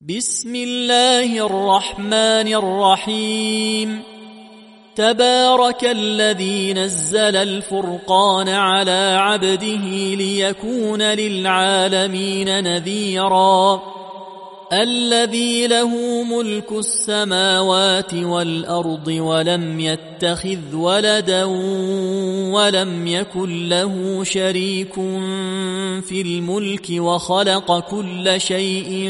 بسم الله الرحمن الرحيم. تبارك الذي نزل الفرقان على عبده ليكون للعالمين نذيرا. الذي له ملك السماوات والأرض ولم يتخذ ولدا ولم يكن له شريك في الملك وخلق كل شيء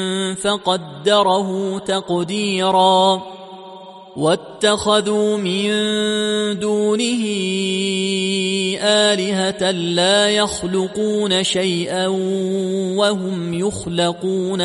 فقدره تقديرا. واتخذوا من دونه آلهة لا يخلقون شيئا وهم يخلقون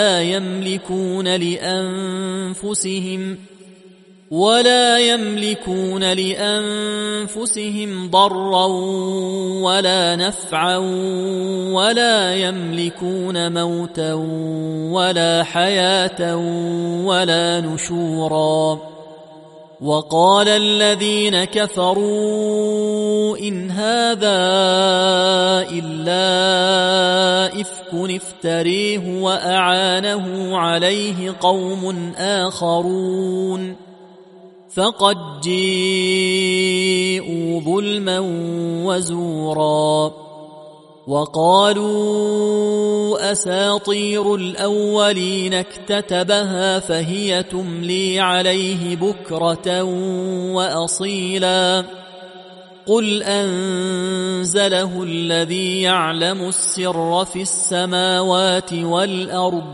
ولا يملكون لأنفسهم ضرا ولا نفعا ولا يملكون موتا ولا حياة ولا نشورا. وقال الذين كفروا إن هذا إلا إفك افتريه وأعانه عليه قوم آخرون فقد جيءوا ظلما وزورا. وقالوا أساطير الأولين اكتتبها فهي تملي عليه بكرة وأصيلا. قل أنزله الذي يعلم السر في السماوات والأرض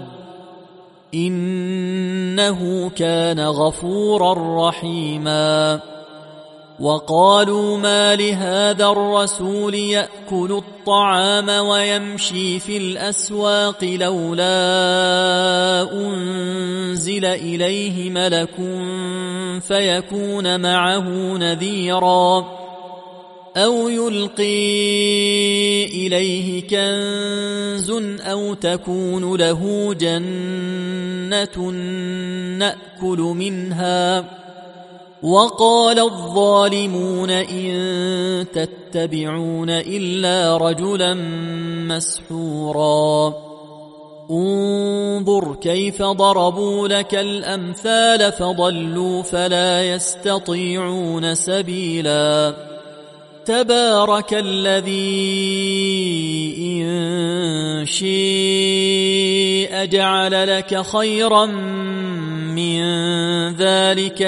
إنه كان غفورا رحيما. وقالوا ما لهذا الرسول يأكل الطعام ويمشي في الأسواق لولا أنزل إليه ملك فيكون معه نذيرا أو يلقي إليه كنز أو تكون له جنة نأكل منها. وقال الظالمون إن تتبعون إلا رجلا مسحورا. انظر كيف ضربوا لك الأمثال فضلوا فلا يستطيعون سبيلا. تبارك الذي إن شيء جعل لك خيرا من ذلك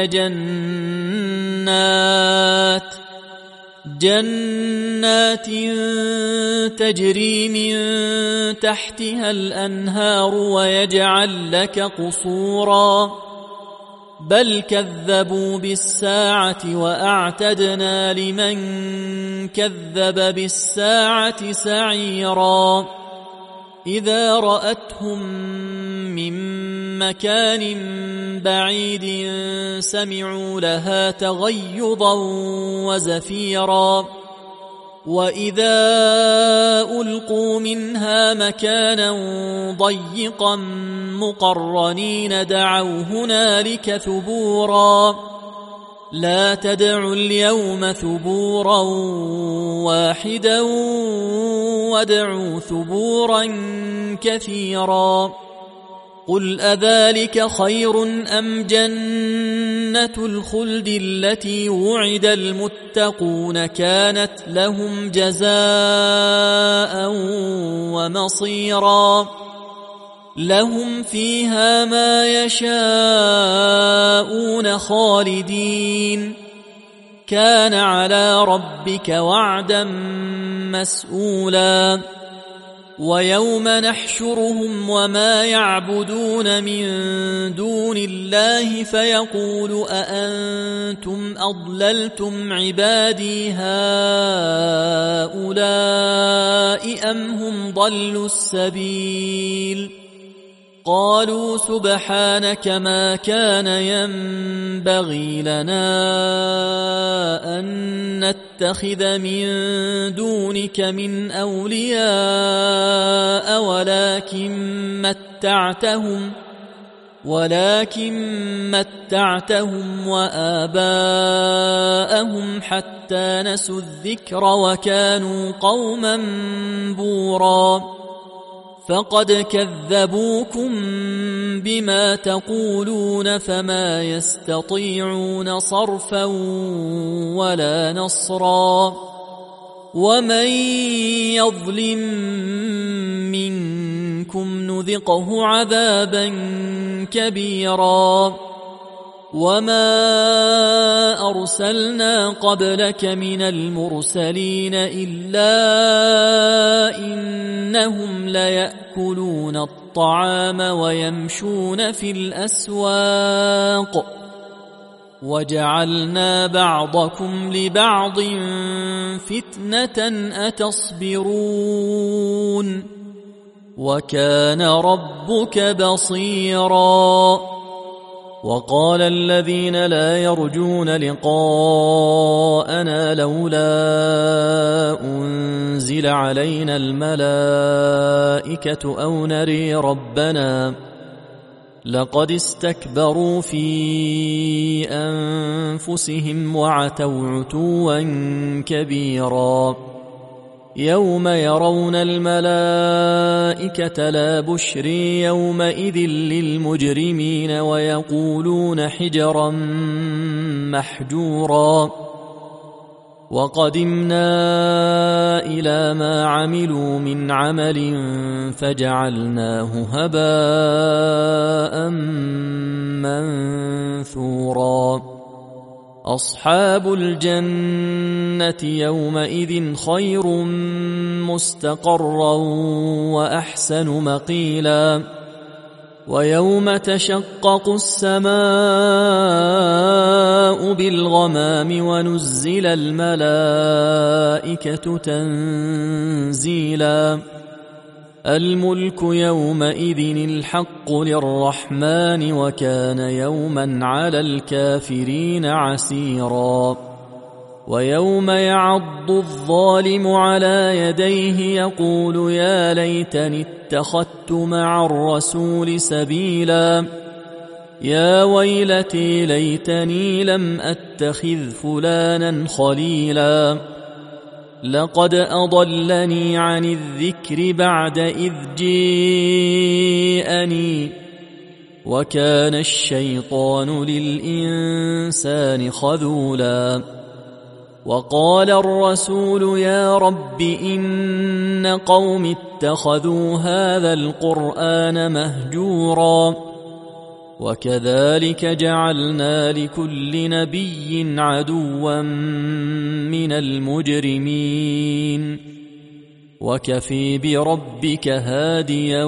جنات تجري من تحتها الأنهار ويجعل لك قصورا بل كذبوا بالساعة وأعتدنا لمن كذب بالساعة سعيرا. إذا رأتهم من مكان بعيد سمعوا لها تغيظا وزفيرا. وإذا ألقوا منها مكانا ضيقا مقرنين دعوا هنالك ثبورا. لا تدعوا اليوم ثبورا واحدا وادعوا ثبورا كثيرا. قل أذلك خير أم جنة الخلد التي وعد المتقون كانت لهم جزاء ومصيرا. لهم فيها ما يشاءون خالدين كان على ربك وعدا مسئولا. ويوم نحشرهم وما يعبدون من دون الله فيقول أأنتم أضللتم عبادي هؤلاء أم هم ضلوا السبيل. قالوا سبحانك ما كان ينبغي لنا أن نتخذ من دونك من أولياء ولكن متعتهم وآباءهم حتى نسوا الذكر وكانوا قوما بورا. فقد كذبوكم بما تقولون فما يستطيعون صرفا ولا نصرا ومن يظلم منكم نذقه عذابا كبيرا وما أرسلنا قبلك من المرسلين إلا إنهم ليأكلون الطعام ويمشون في الأسواق وجعلنا بعضكم لبعض فتنة أتصبرون وكان ربك بصيرا وقال الذين لا يرجون لقاءنا لولا أنزل علينا الملائكة أو نري ربنا لقد استكبروا في أنفسهم وعتوا عتوا كبيرا يوم يرون الملائكة لا بشري يومئذ للمجرمين ويقولون حجرا محجورا وقدمنا إلى ما عملوا من عمل فجعلناه هباء منثورا أصحاب الجنة يومئذ خير مستقرا وأحسن مقيلا ويوم تشقق السماء بالغمام ونزل الملائكة تنزيلا الملك يومئذ الحق للرحمن وكان يوما على الكافرين عسيرا ويوم يعض الظالم على يديه يقول يا ليتني اتخذت مع الرسول سبيلا يا ويلتي ليتني لم أتخذ فلانا خليلا لقد أضلني عن الذكر بعد إذ جاءني وكان الشيطان للإنسان خذولا وقال الرسول يا رب إن قوم اتخذوا هذا القرآن مهجورا وكذلك جعلنا لكل نبي عدوا من المجرمين وكفي بربك هاديا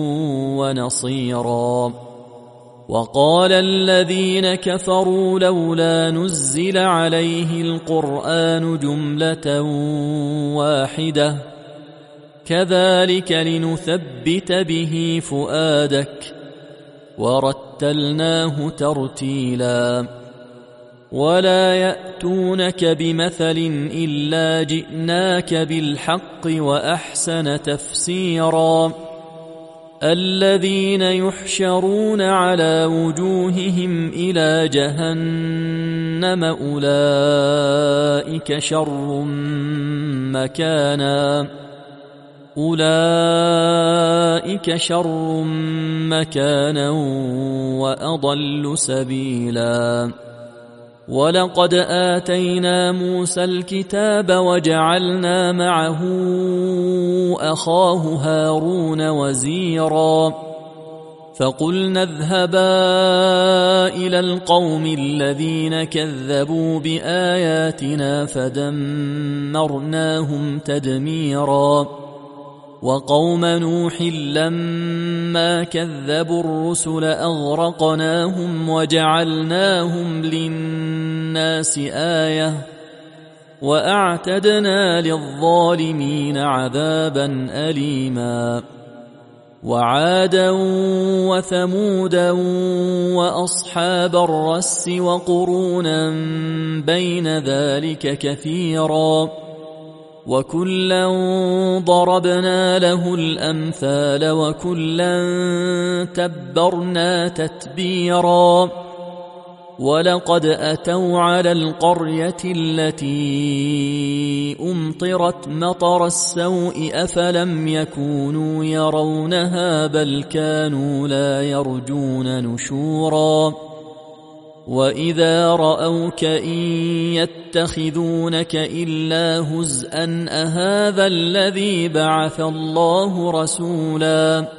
ونصيرا وقال الذين كفروا لولا نزل عليه القرآن جملة واحدة كذلك لنثبت به فؤادك ورتلناه ترتيلا ولا يأتونك بمثل إلا جئناك بالحق وأحسن تفسيرا الذين يحشرون على وجوههم إلى جهنم أولئك شر مكانا وأضل سبيلا ولقد آتينا موسى الكتاب وجعلنا معه أخاه هارون وزيرا فقلنا اذهبا إلى القوم الذين كذبوا بآياتنا فدمرناهم تدميرا وقوم نوح لما كذبوا الرسل أغرقناهم وجعلناهم للناس آية وأعتدنا للظالمين عذابا أليما وعادا وثمودا وأصحاب الرس وقرونا بين ذلك كثيرا وكلا ضربنا له الأمثال وكلا تبرنا تتبيرا ولقد أتوا على القرية التي أمطرت مطر السوء أفلم يكونوا يرونها بل كانوا لا يرجون نشورا وإذا رأوك إن يتخذونك إلا هزءا أهذا الذي بعث الله رسولا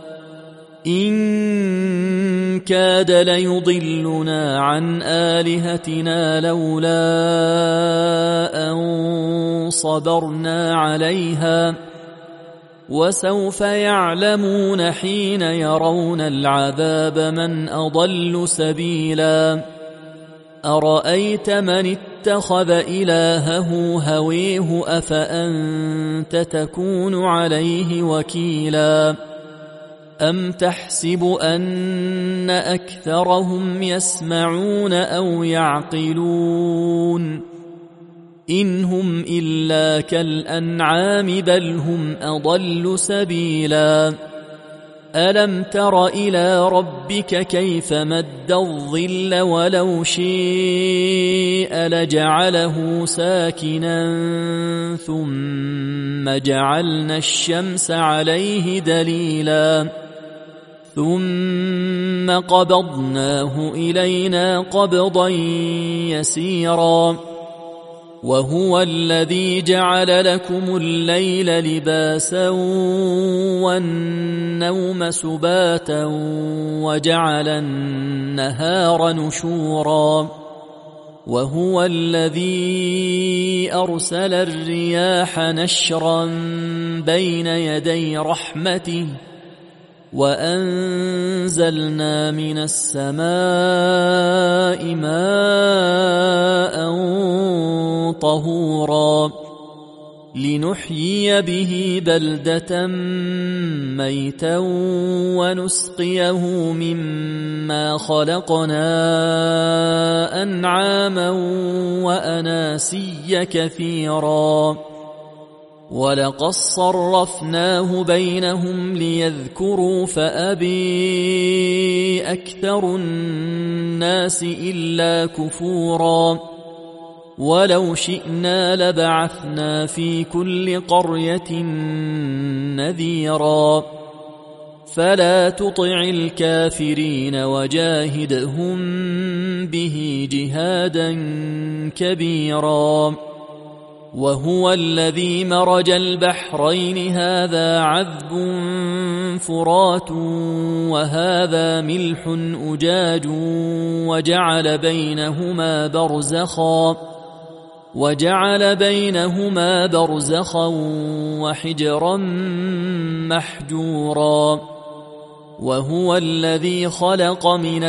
إن كاد ليضلنا عن آلهتنا لولا أن صبرنا عليها وسوف يعلمون حين يرون العذاب من أضل سبيلا أرأيت من اتخذ إلهه هويه أفأنت تكون عليه وكيلا أم تحسب أن أكثرهم يسمعون أو يعقلون إن هم إلا كالأنعام بل هم أضل سبيلا ألم تر إلى ربك كيف مد الظل ولو شيء لجعله ساكنا ثم جعلنا الشمس عليه دليلا ثم قبضناه إلينا قبضا يسيرا وهو الذي جعل لكم الليل لباسا والنوم سباتا وجعل النهار نشورا وهو الذي أرسل الرياح نشرا بين يدي رحمته وأنزلنا من السماء ماء طهورا لنحيي به بلدة ميتا ونسقيه مما خلقنا أنعاما وأناسيا كثيرا ولقد صرفناه بينهم ليذكروا فأبي أكثر الناس إلا كفورا ولو شئنا لبعثنا في كل قرية نذيرا فلا تطع الكافرين وجاهدهم به جهادا كبيرا وهو الذي مرج البحرين هذا عذب فرات وهذا ملح أجاج وجعل بينهما برزخا وحجرا محجورا وهو الذي خلق من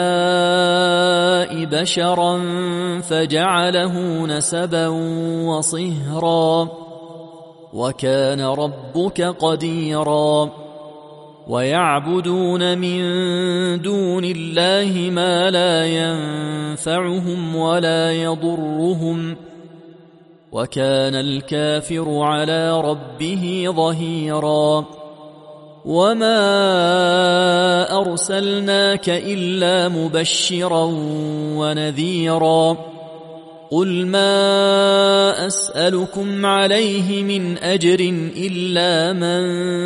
الماء بشرا فجعله نسبا وصهرا وكان ربك قديرا ويعبدون من دون الله ما لا ينفعهم ولا يضرهم وكان الكافر على ربه ظهيرا وما أرسلناك إلا مبشرا ونذيرا قل ما أسألكم عليه من أجر إلا من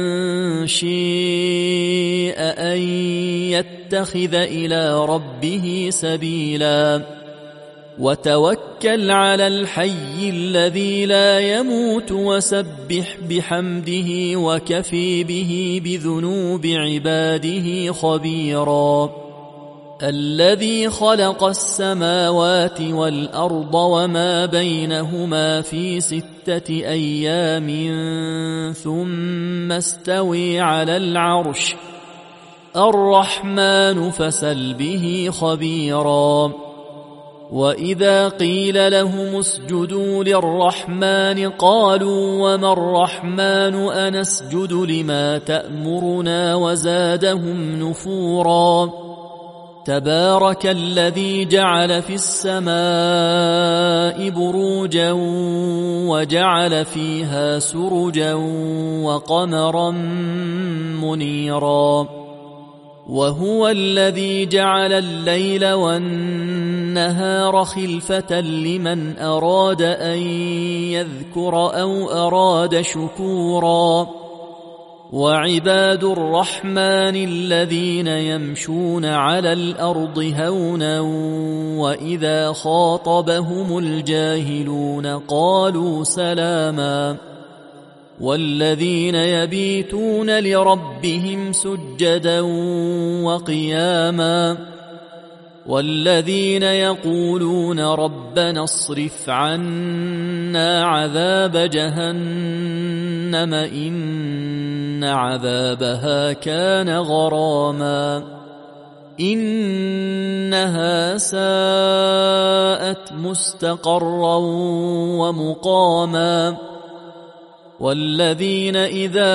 شاء أن يتخذ إلى ربه سبيلا وتوكل على الحي الذي لا يموت وسبح بحمده وكفي به بذنوب عباده خبيرا الذي خلق السماوات والأرض وما بينهما في 6 أيام ثم استوي على العرش الرحمن فسل به خبيرا وإذا قيل لهم اسجدوا للرحمن قالوا وما الرحمن أنسجد لما تأمرنا وزادهم نفورا تبارك الذي جعل في السماء بروجا وجعل فيها سرجا وقمرا منيرا وهو الذي جعل الليل والنهار خلفة لمن أراد أن يذكر أو أراد شكورا وعباد الرحمن الذين يمشون على الأرض هونا وإذا خاطبهم الجاهلون قالوا سلاما والذين يبيتون لربهم سجدا وقياما والذين يقولون ربنا اصرف عنا عذاب جهنم إن عذابها كان غراما إنها ساءت مستقرا ومقاما والذين إذا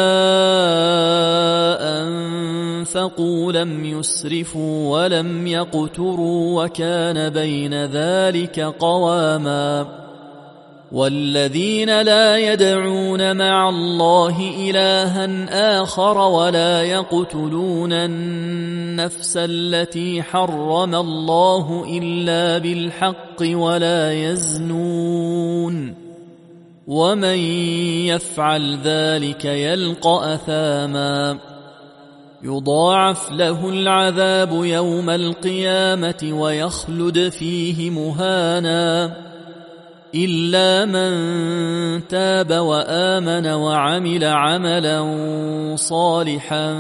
أنفقوا لم يسرفوا ولم يقتروا وكان بين ذلك قواما والذين لا يدعون مع الله إلها آخر ولا يقتلون النفس التي حرم الله إلا بالحق ولا يزنون ومن يفعل ذلك يلقى أثاما يضاعف له العذاب يوم القيامة ويخلد فيه مهانا إلا من تاب وآمن وعمل عملا صالحا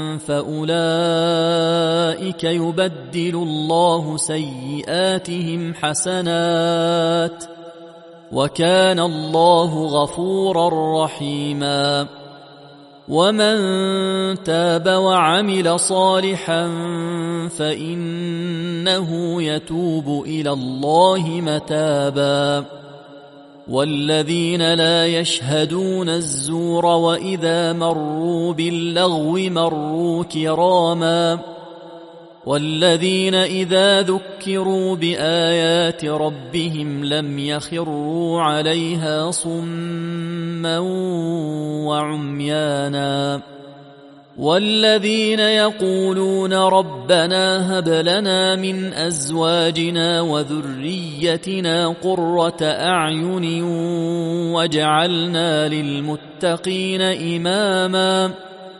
فأولئك يبدل الله سيئاتهم حسنات وكان الله غفورا رحيما ومن تاب وعمل صالحا فإنه يتوب إلى الله متابا والذين لا يشهدون الزور وإذا مروا باللغو مروا كراما والذين إذا ذكروا بآيات ربهم لم يخروا عليها صما وعميانا والذين يقولون ربنا هب لنا من أزواجنا وذريتنا قرة أعين واجعلنا للمتقين إماما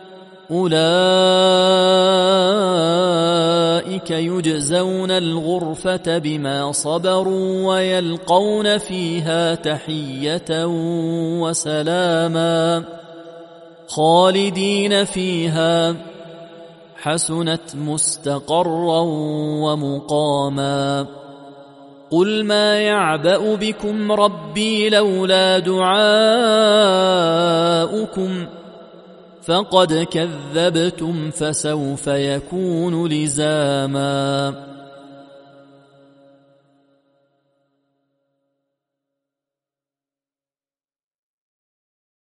أولئك يجزون الغرفة بما صبروا ويلقون فيها تحية وسلاما خالدين فيها حسنت مستقرا ومقاما قل ما يعبأ بكم ربي لولا دعاؤكم فقد كذبتم فسوف يكون لزاما